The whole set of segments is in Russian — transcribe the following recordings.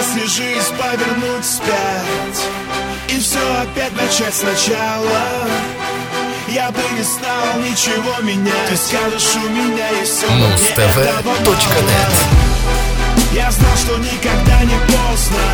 если жизнь повернуть вспять и все опять начать сначала, я бы не стал ничего менять. Ты скажешь, у меня есть все, но мне этого мало. Я знал, что никогда не поздно.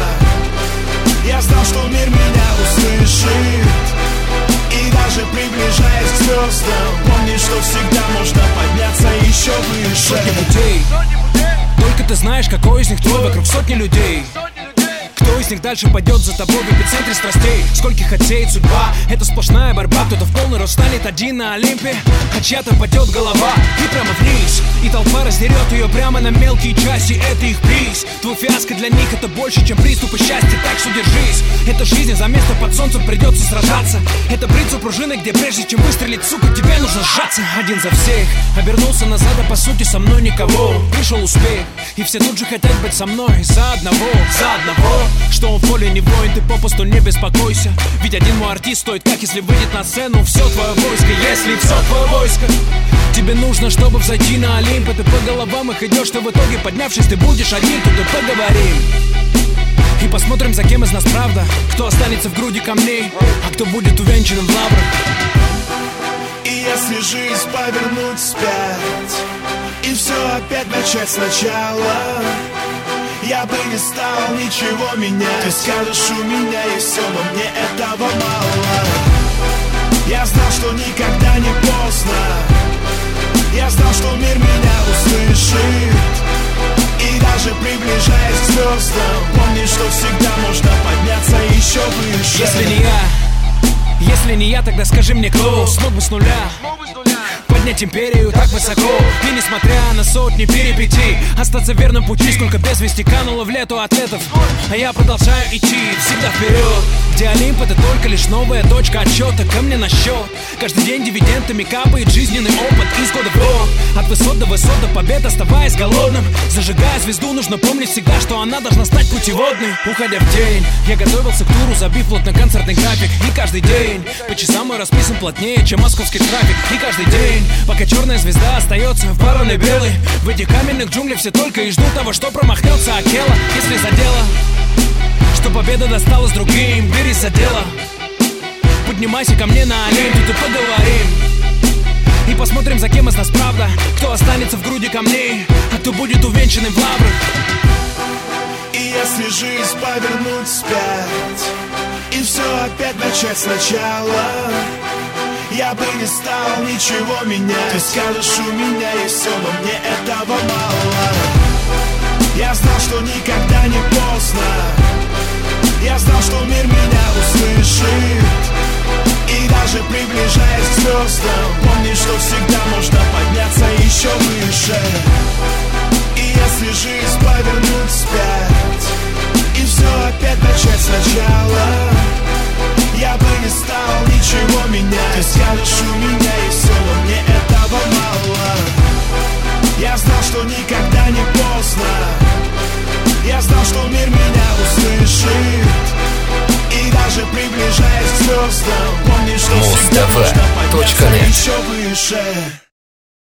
Я знал, что мир меня услышит. И даже приближаясь к звездам, помни, что всегда можно подняться еще выше. Сотни путей, только ты знаешь, какой из них твой. Вокруг сотни людей. Кто из них дальше пойдет за тобой в эпицентре страстей? Скольких отсеет судьба? Это сплошная борьба. Кто-то в полный рост станет один на Олимпе, а чья-то падет голова и прямо вниз. И толпа раздерет ее прямо на мелкие части. Это их приз. Твой фиаско для них это больше, чем приступы счастья. Так что держись. Это жизнь, за место под солнцем придется сражаться. Это бриться пружины, где прежде чем выстрелить, сука, тебе нужно сжаться. Один за всех, обернулся назад, а по сути со мной никого. Пришел успех, и все тут же хотят быть со мной. За одного. Что он в поле не воин, ты попусту не беспокойся. Ведь один мой артист стоит, как если выйдет на сцену все твое войско. Если все твое войско, тебе нужно, чтобы взойти на Олимп. И ты по головам их идешь, что в итоге, поднявшись, ты будешь один. Тут и поговорим и посмотрим, за кем из нас правда. Кто останется в груди камней, а кто будет увенчанным в лаврах. И если жизнь повернуть вспять и все опять начать сначала, я бы не стал ничего менять. Ты скажешь, у меня есть все, но мне этого мало. Я знал, что никогда не поздно. Я знал, что мир меня услышит. И даже приближаясь к звездам, помни, что всегда можно подняться еще выше. Если не я, тогда скажи мне, кто смог бы с нуля поднять империю так высоко? И несмотря на сотни перипетий, остаться верным пути. Сколько без вести кануло в лету атлетов, а я продолжаю идти всегда вперед. Где Олимп это только лишь новая точка отсчета. Ко мне на счет каждый день дивидендами капает жизненный опыт из года в год. От высот до высот до побед, оставаясь голодным. Зажигая звезду, нужно помнить всегда, что она должна стать путеводной. Уходя в день, я готовился к туру, забив плотно концертный график. И каждый день по часам мой расписан плотнее, чем московский трафик. И каждый день, пока черная звезда остается в вороной белой, в этих каменных джунглях все только и ждут того, что промахнется Акела. Если за дело, что победа досталась другим, бери за дело. Поднимайся ко мне на Олимп, тут и поговорим. И посмотрим, за кем из нас правда. Кто останется в груди камней, а кто будет увенчанным в лаврах. И если жизнь повернуть вспять и все опять начать сначала, я бы не стал ничего менять. Ты скажешь, у меня есть все, но мне этого мало. Я знал, что никогда не поздно. Я знал, что мир меня услышит. И даже приближаясь к звездам, помни, что всегда можно подняться еще выше. И если жизнь повернуть вспять и все опять начать сначала, я бы не стал ничего менять. Ты скажешь, у меня есть все, но мне этого мало. Я знал, что никогда не поздно. Я знал, что мир меня услышит. И даже приближаясь к звездам, помни, что всегда можно подняться еще выше.